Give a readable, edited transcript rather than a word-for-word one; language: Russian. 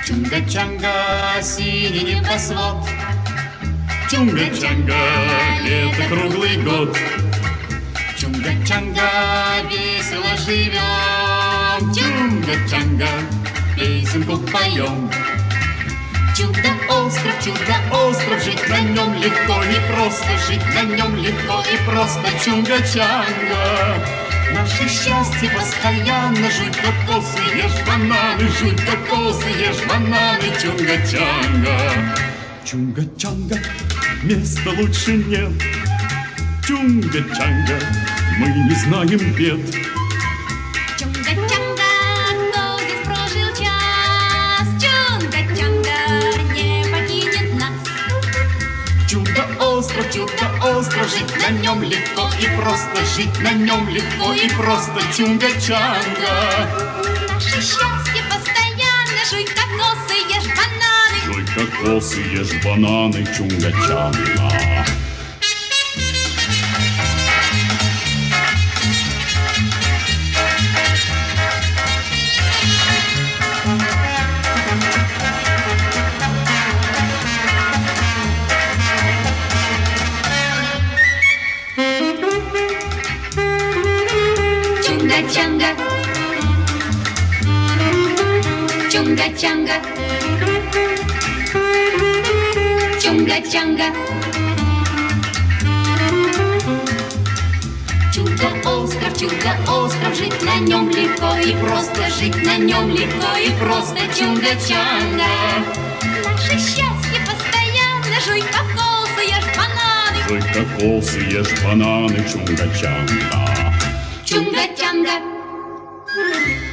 Чунга-чанга, синий небосвод. Чунга-чанга, лето круглый год. Чунга-чанга, весело живем. Чунга-чанга, песенку поем. Чудо-остров, жить на нем легко и просто, жить на нем легко и просто. Чунга-чанга, наше счастье постоянно. Жуй кокосы, ешь бананы, жуй кокосы, ешь бананы. Чунга-чанга, чунга-чанга, места лучше нет. Чунга-чанга, мы не знаем бед. Чунга-чанга, кто здесь прожил час? Чунга-чанга не покинет нас. Чудо-остров, жить на нем легко и просто, жить на нем легко и просто. Чунга-чанга, Наше счастье постоянно. Жуй кокосы, ешь бананы. жуй кокосы, ешь бананы. Чунга-чанга. Чунга-чанга, чунга-чанга, чунга-чанга. Чудо-остров, жить на нем легко и просто, жить на нем легко и просто. Чунга-чанга, наше счастье постоянно. Жуй кокосы, ешь бананы. Жуй кокосы, ешь бананы. Чунга-чанга. Чунга-чанга.